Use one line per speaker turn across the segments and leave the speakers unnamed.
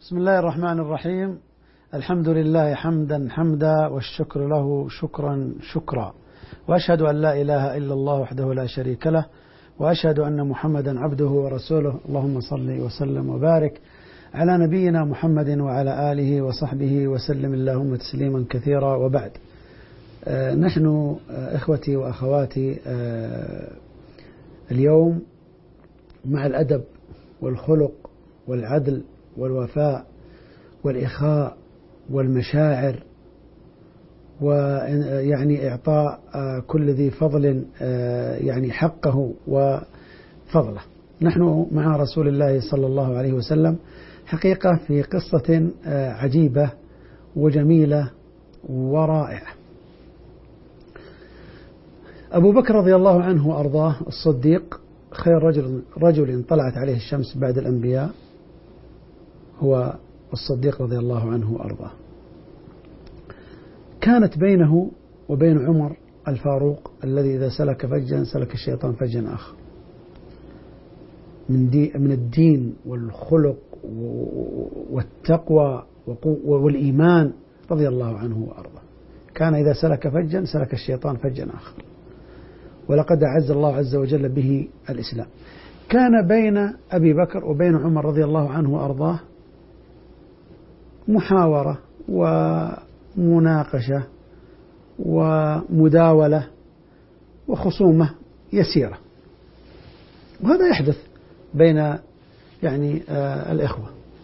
بسم الله الرحمن الرحيم. الحمد لله حمدا والشكر له شكرا وأشهد أن لا إله إلا الله وحده لا شريك له وأشهد أن محمدا عبده ورسوله. اللهم صل وسلم وبارك على نبينا محمد وعلى آله وصحبه وسلم اللهم تسليما كثيرا، وبعد. نحن إخوتي وأخواتي اليوم مع الأدب والخلق والعدل والوفاء والإخاء والمشاعر، ويعني إعطاء كل ذي فضل يعني حقه وفضله. نحن مع رسول الله صلى الله عليه وسلم حقيقة في قصة عجيبة وجميلة ورائعة. أبو بكر رضي الله عنه وأرضاه الصديق، خير رجل طلعت عليه الشمس بعد الأنبياء، هو الصديق رضي الله عنه وأرضاه. كانت بينه وبين عمر الفاروق الذي إذا سلك فجا سلك الشيطان فجا آخر، من الدين والخلق والتقوى والإيمان رضي الله عنه وأرضاه. كان إذا سلك فجا سلك الشيطان فجا آخر، ولقد أعز الله عز وجل به الإسلام. كان بين أبي بكر وبين عمر رضي الله عنه وأرضاه محاورة ومناقشة ومداولة وخصومة يسيرة، وهذا يحدث بين يعني الإخوة.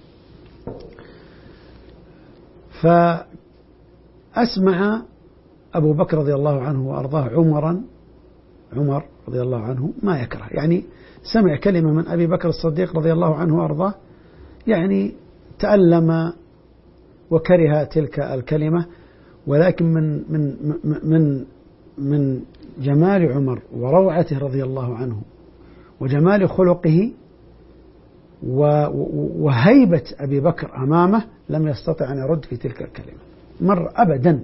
فأسمع أبو بكر رضي الله عنه وأرضاه عمر رضي الله عنه ما يكره، يعني سمع كلمة من أبي بكر الصديق رضي الله عنه وأرضاه، يعني تألم وكره تلك الكلمة، ولكن من جمال عمر وروعته رضي الله عنه وجمال خلقه وهيبة أبي بكر أمامه لم يستطع أن يرد في تلك الكلمة مر أبدا.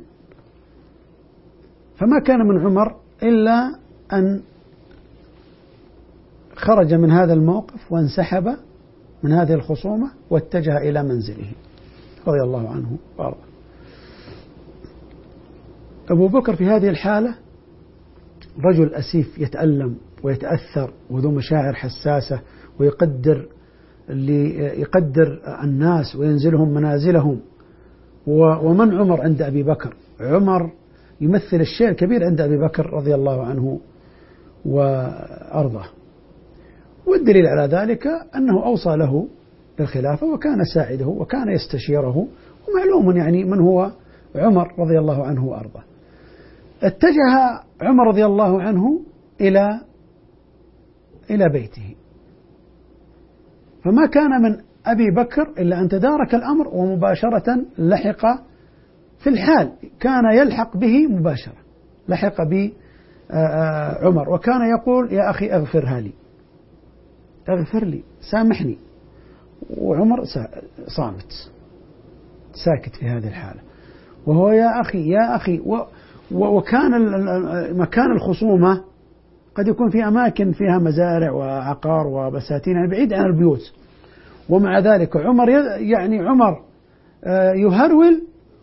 فما كان من عمر إلا أن خرج من هذا الموقف وانسحب من هذه الخصومة واتجه إلى منزله رضي الله عنه وارضاه. أبو بكر في هذه الحالة رجل أسيف يتألم ويتأثر وذو مشاعر حساسة، ويقدر الناس وينزلهم منازلهم. ومن عمر عند أبي بكر؟ عمر يمثل الشيء الكبير عند أبي بكر رضي الله عنه وأرضاه. والدليل على ذلك أنه أوصى له بالخلافة وكان ساعده وكان يستشيره، ومعلوم يعني من هو عمر رضي الله عنه وأرضاه. اتجه عمر رضي الله عنه إلى بيته، فما كان من أبي بكر إلا أن تدارك الأمر ومباشرة لحق في الحال، كان يلحق به مباشرة، لحق بعمر وكان يقول: يا أخي اغفرها لي، اغفر لي، سامحني. وعمر صامت ساكت في هذه الحالة، وهو يا أخي. وكان مكان الخصومة قد يكون في أماكن فيها مزارع وعقار وبساتين، يعني بعيد عن البيوت، ومع ذلك عمر يهرول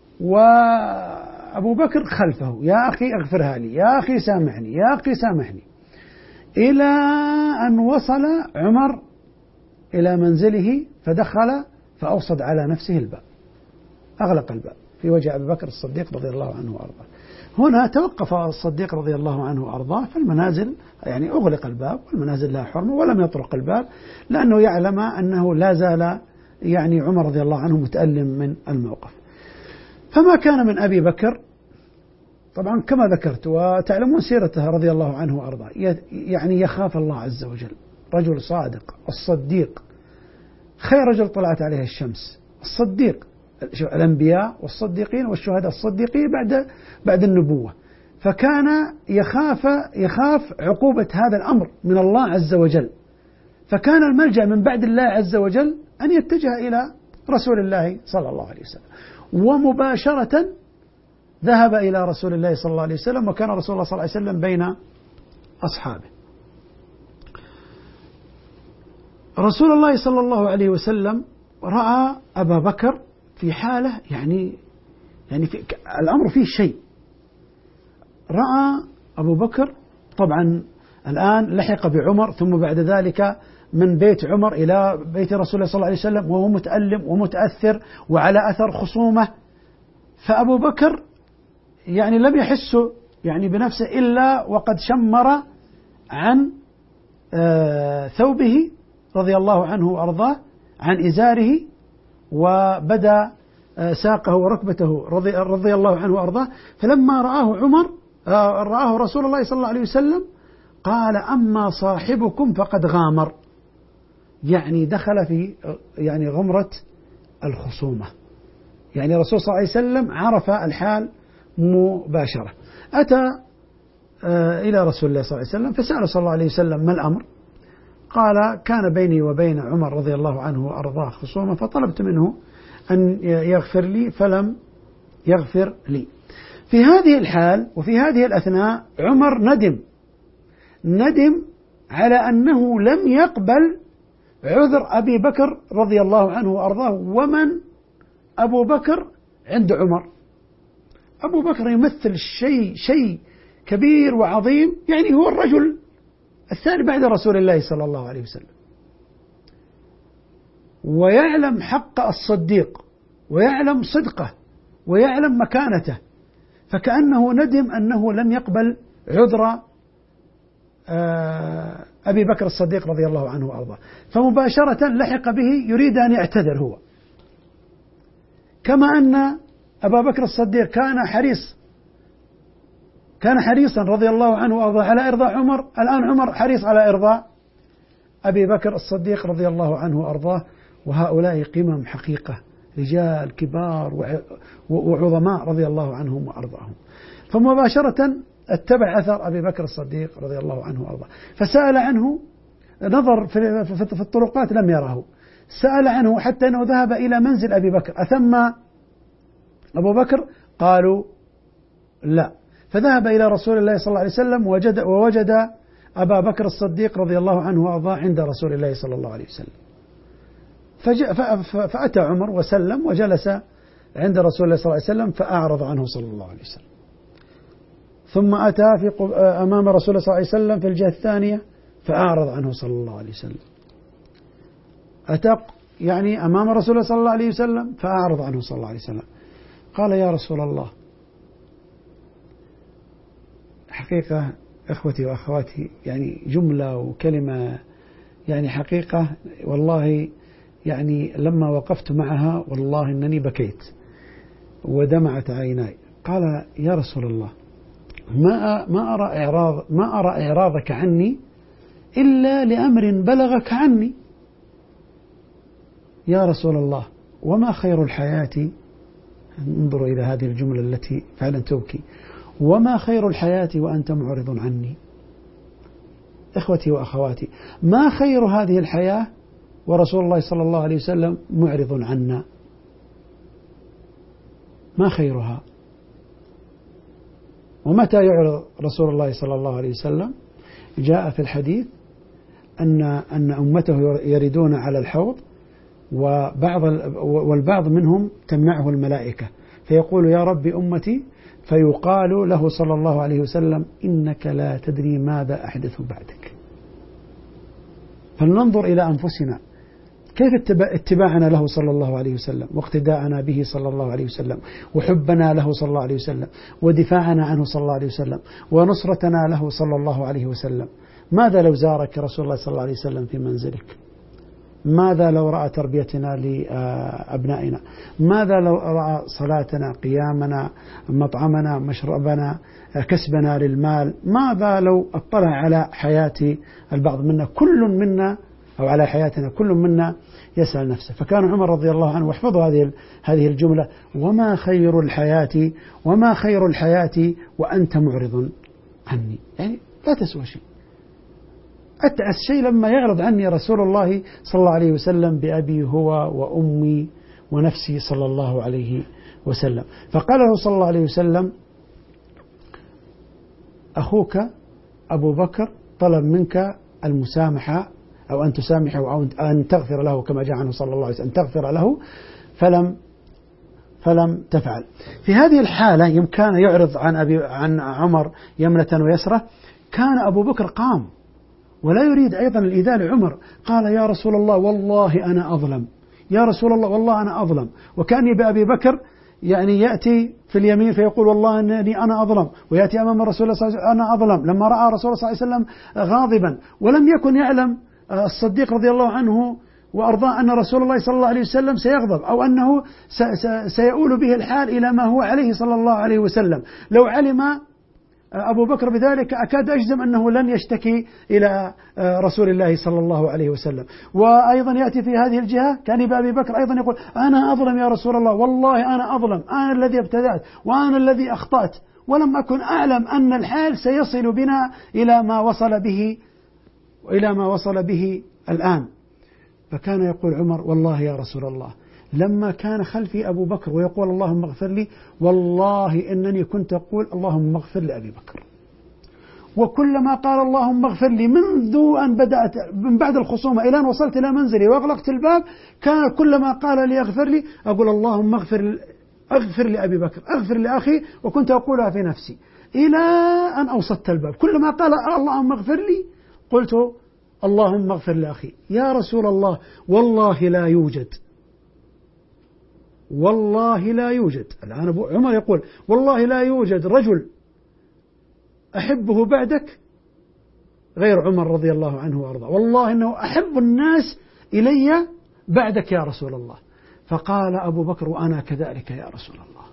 وأبو بكر خلفه: يا أخي اغفرها لي، يا أخي سامحني، يا أخي سامحني، إلى أن وصل عمر إلى منزله فدخل فأوصد على نفسه الباب، أغلق الباب في وجه أبي بكر الصديق رضي الله عنه وأرضاه. هنا توقف الصديق رضي الله عنه وأرضاه، فالمنازل يعني أغلق الباب، والمنازل لها حرمة، ولم يطرق الباب لأنه يعلم أنه لا زال يعني عمر رضي الله عنه متألم من الموقف. فما كان من أبي بكر، طبعا كما ذكرت وتعلمون سيرته رضي الله عنه وأرضاه، يعني يخاف الله عز وجل، رجل صادق، الصديق، خير رجل طلعت عليه الشمس، الصديق. الأنبياء والصديقين والشهداء الصديقين بعد النبوة، فكان يخاف عقوبة هذا الأمر من الله عز وجل، فكان الملجأ من بعد الله عز وجل أن يتجه إلى رسول الله صلى الله عليه وسلم، ومباشرة ذهب إلى رسول الله صلى الله عليه وسلم، وكان رسول الله صلى الله عليه وسلم بين أصحابه. رسول الله صلى الله عليه وسلم رأى أبا بكر في حالة يعني في الأمر فيه شيء. رأى أبو بكر طبعا الآن لحق بعمر، ثم بعد ذلك من بيت عمر إلى بيت رسول الله صلى الله عليه وسلم، وهو متألم ومتأثر وعلى أثر خصومة. فأبو بكر يعني لم يحس يعني بنفسه إلا وقد شمر عن ثوبه رضي الله عنه وأرضاه، عن إزاره، وبدأ ساقه وركبته رضي الله عنه وأرضاه. فلما رآه رسول الله صلى الله عليه وسلم قال: أما صاحبكم فقد غامر، يعني دخل في يعني غمرة الخصومة. يعني الرسول صلى الله عليه وسلم عرف الحال مباشرة. أتى إلى رسول الله صلى الله عليه وسلم فسأل صلى الله عليه وسلم: ما الأمر؟ قال: كان بيني وبين عمر رضي الله عنه وأرضاه خصومة، فطلبت منه أن يغفر لي فلم يغفر لي. في هذه الحال وفي هذه الأثناء عمر ندم على أنه لم يقبل عذر أبي بكر رضي الله عنه وأرضاه. ومن أبو بكر عند عمر؟ أبو بكر يمثل شيء كبير وعظيم، يعني هو الرجل الثاني بعد رسول الله صلى الله عليه وسلم، ويعلم حق الصديق ويعلم صدقه ويعلم مكانته، فكأنه ندم أنه لم يقبل عذر أبي بكر الصديق رضي الله عنه وأرضاه، فمباشرة لحق به يريد أن يعتذر هو. كما أن أبا بكر الصديق كان حريصا رضي الله عنه وأرضاه على إرضاء عمر، الآن عمر حريص على إرضاء أبي بكر الصديق رضي الله عنه وأرضاه. وهؤلاء قمم حقيقة، رجال كبار وعظماء رضي الله عنهم وأرضاهم. فمباشرة اتبع أثر أبي بكر الصديق رضي الله عنه وأرضاه، فسأل عنه، نظر في الطرقات لم يره، سأل عنه حتى أنه ذهب إلى منزل أبي بكر: أثم أبو بكر؟ قالوا لا. فذهب إلى رسول الله صلى الله عليه وسلم ووجد أبا بكر الصديق رضي الله عنه وأرضاه عند رسول الله صلى الله عليه وسلم. فأتى عمر وسلم وجلس عند رسول الله صلى الله عليه وسلم، فأعرض عنه صلى الله عليه وسلم. ثم أتى أمام رسول الله صلى الله عليه وسلم في الجهة الثانية، فأعرض عنه صلى الله عليه وسلم. أتى يعني أمام رسول الله صلى الله عليه وسلم، فأعرض عنه صلى الله عليه وسلم. قال: يا رسول الله، حقيقة إخوتي وأخواتي، يعني جملة وكلمة، يعني حقيقة والله، يعني لما وقفت معها والله إنني بكيت ودمعت عيناي. قال: يا رسول الله، ما أرى إعراضك عني إلا لأمر بلغك عني. يا رسول الله، وما خير الحياة؟ انظروا إلى هذه الجملة التي فعلا تبكي: وما خير الحياة وأنت معرض عني. إخوتي وأخواتي، ما خير هذه الحياة ورسول الله صلى الله عليه وسلم معرض عنا؟ ما خيرها؟ ومتى يعرض رسول الله صلى الله عليه وسلم؟ جاء في الحديث أن أمته يردون على الحوض، والبعض منهم تمنعه الملائكة، فيقول: يا رب أمتي، فيقال له صلى الله عليه وسلم: إنك لا تدري ماذا أحدث بعدك. فلننظر إلى أنفسنا، كيف اتباعنا له صلى الله عليه وسلم، واقتداءنا به صلى الله عليه وسلم، وحبنا له صلى الله عليه وسلم، ودفاعنا عنه صلى الله عليه وسلم، ونصرتنا له صلى الله عليه وسلم. ماذا لو زارك رسول الله صلى الله عليه وسلم في منزلك؟ ماذا لو رأى تربيتنا لأبنائنا؟ ماذا لو رأى صلاتنا، قيامنا، مطعمنا، مشربنا، كسبنا للمال؟ ماذا لو اطلع على حياة البعض منا، كل منا، أو على حياتنا كل منا يسأل نفسه؟ فكان عمر رضي الله عنه، واحفظوا هذه الجملة: وما خير الحياة وأنت معرض عني. يعني لا تسوى شيء. أتعس شيء لما يعرض عني رسول الله صلى الله عليه وسلم بأبي هو وأمي ونفسي صلى الله عليه وسلم. فقال له صلى الله عليه وسلم: أخوك أبو بكر طلب منك المسامحة أو أن تسامحه أو أن تغفر له كما جاء عنه صلى الله عليه وسلم أن تغفر له، فلم تفعل. في هذه الحالة يوم كان يعرض عن عمر يمنة ويسرة، كان أبو بكر قام ولا يريد أيضا الإيذاء لعمر، قال يا رسول الله والله أنا أظلم، يا رسول الله والله أنا أظلم. وكان بأبي بكر يعني يأتي في اليمين فيقول والله أنني أنا أظلم، ويأتي أمام الرسول صلى الله عليه وسلم أنا أظلم، لما رأى رسول الله صلى الله عليه وسلم غاضبا. ولم يكن يعلم الصديق رضي الله عنه وأرضاه أن رسول الله صلى الله عليه وسلم سيغضب، أو أنه سيؤول به الحال إلى ما هو عليه صلى الله عليه وسلم. لو علم أبو بكر بذلك أكاد أجزم أنه لن يشتكي إلى رسول الله صلى الله عليه وسلم. وأيضا يأتي في هذه الجهة كان بأبي بكر أيضا يقول أنا أظلم يا رسول الله، والله أنا أظلم، أنا الذي ابتدأت وأنا الذي أخطأت، ولم أكن أعلم أن الحال سيصل بنا إلى ما وصل به الآن. فكان يقول عمر والله يا رسول الله لما كان خلفي أبو بكر ويقول اللهم اغفر لي، والله إنني كنت أقول اللهم اغفر لأبي بكر. وكلما قال اللهم اغفر لي منذ أن بدأت من بعد الخصومة إلى أن وصلت إلى منزلي وأغلقت الباب، كان كلما قال لي اغفر لي أقول اللهم اغفر لأبي بكر، اغفر لأخي، وكنت أقولها في نفسي إلى أن أوصدت الباب. كلما قال اللهم اغفر لي قلت اللهم اغفر لأخي. يا رسول الله والله لا يوجد، والله لا يوجد. الآن أبو عمر يقول والله لا يوجد رجل أحبه بعدك غير عمر رضي الله عنه وأرضاه، والله إنه أحب الناس إلي بعدك يا رسول الله. فقال أبو بكر وأنا كذلك يا رسول الله،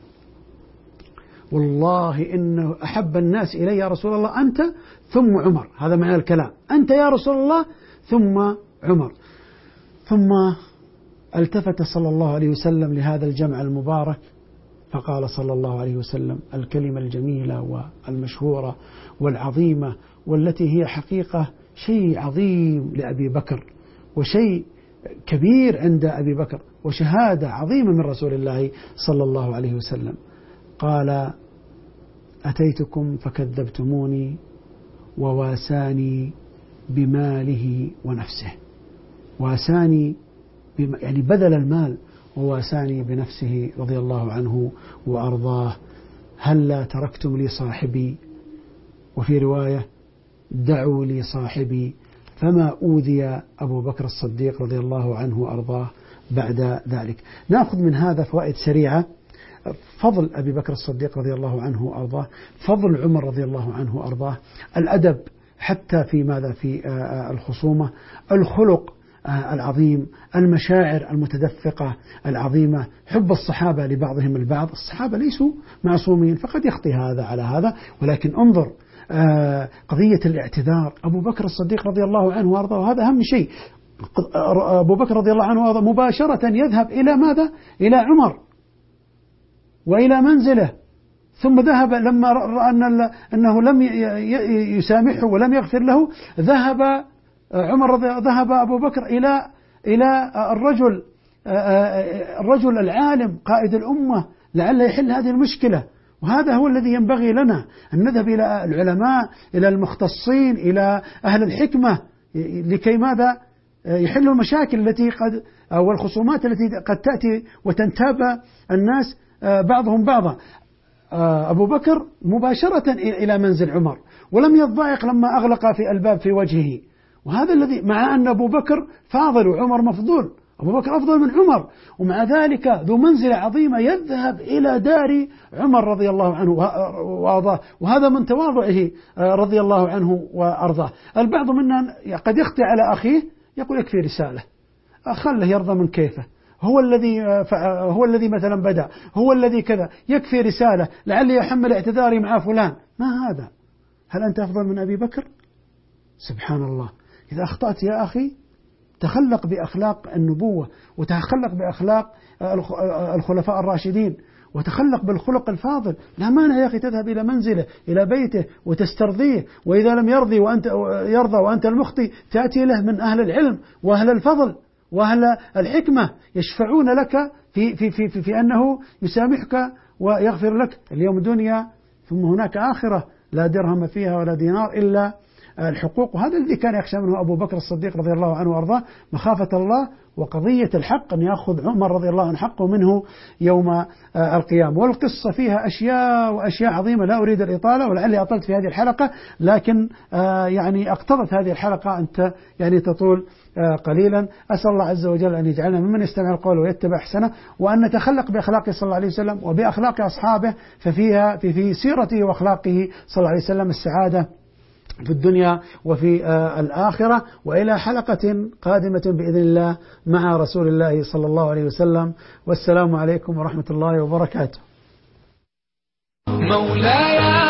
والله إنه أحب الناس إلي يا رسول الله أنت ثم عمر. هذا معنى الكلام، أنت يا رسول الله ثم عمر. ثم التفت صلى الله عليه وسلم لهذا الجمع المبارك فقال صلى الله عليه وسلم الكلمة الجميلة والمشهورة والعظيمة، والتي هي حقيقة شيء عظيم لأبي بكر وشيء كبير عند أبي بكر وشهادة عظيمة من رسول الله صلى الله عليه وسلم. قال أتيتكم فكذبتموني وواساني بماله ونفسه. واساني يعني بذل المال، وواساني بنفسه رضي الله عنه وأرضاه. هلا تركتم لي صاحبي، وفي رواية دعوا لي صاحبي، فما أوذي أبو بكر الصديق رضي الله عنه وأرضاه بعد ذلك. نأخذ من هذا فوائد سريعة: فضل أبي بكر الصديق رضي الله عنه وأرضاه، فضل عمر رضي الله عنه وأرضاه، الأدب حتى في الخصومة، الخلق العظيم، المشاعر المتدفقة العظيمة، حب الصحابة لبعضهم البعض. الصحابة ليسوا معصومين فقد يخطي هذا على هذا، ولكن انظر قضية الاعتذار. أبو بكر الصديق رضي الله عنه وأرضاه، وهذا أهم شيء، أبو بكر رضي الله عنه وأرضاه مباشرة يذهب إلى ماذا؟ إلى عمر وإلى منزله، ثم ذهب لما رأى أنه لم يسامحه ولم يغفر له، ذهب أبو بكر إلى الرجل العالم قائد الأمة لعل يحل هذه المشكلة. وهذا هو الذي ينبغي لنا أن نذهب إلى العلماء، إلى المختصين، إلى أهل الحكمة، لكي ماذا؟ يحلوا المشاكل أو الخصومات التي قد تأتي وتنتاب الناس بعضهم بعضا. أبو بكر مباشرة إلى منزل عمر، ولم يضايق لما أغلق في الباب في وجهه. وهذا الذي، مع أن أبو بكر فاضل وعمر مفضول، أبو بكر أفضل من عمر، ومع ذلك ذو منزلة عظيمة يذهب إلى دار عمر رضي الله عنه وأرضاه، وهذا من تواضعه رضي الله عنه وأرضاه. البعض منا قد يخطئ على أخيه، يقول يكفي رسالة، خله يرضى من كيفه، هو الذي مثلا بدأ، هو الذي كذا، يكفي رسالة لعلي يحمل اعتذاري مع فلان. ما هذا؟ هل أنت أفضل من أبي بكر؟ سبحان الله. إذا أخطأت يا أخي تخلق بأخلاق النبوة، وتخلق بأخلاق الخلفاء الراشدين، وتخلق بالخلق الفاضل. لا مانع يا أخي تذهب إلى منزله، إلى بيته، وتسترضيه، وإذا لم يرضى وأنت المخطئ تأتي له من أهل العلم وأهل الفضل وأهل الحكمة يشفعون لك في أنه يسامحك ويغفر لك. اليوم دنيا ثم هناك آخرة لا درهم فيها ولا دينار إلا الحقوق. وهذا الذي كان يخشى منه أبو بكر الصديق رضي الله عنه وأرضاه، مخافة الله وقضية الحق، أن يأخذ عمر رضي الله عنه حقه منه يوم القيامة. والقصة فيها أشياء وأشياء عظيمة لا أريد الإطالة، ولعلي أطلت في هذه الحلقة، لكن يعني اقتضت هذه الحلقة أن يعني تطول قليلا. أسأل الله عز وجل أن يجعلنا ممن يستمع القول ويتبع أحسنه، وأن نتخلق بأخلاقه صلى الله عليه وسلم وبأخلاق أصحابه، ففيها في سيرته وأخلاقه صلى الله عليه وسلم السعادة في الدنيا وفي الآخرة. وإلى حلقة قادمة بإذن الله مع رسول الله صلى الله عليه وسلم، والسلام عليكم ورحمة الله وبركاته. مولاي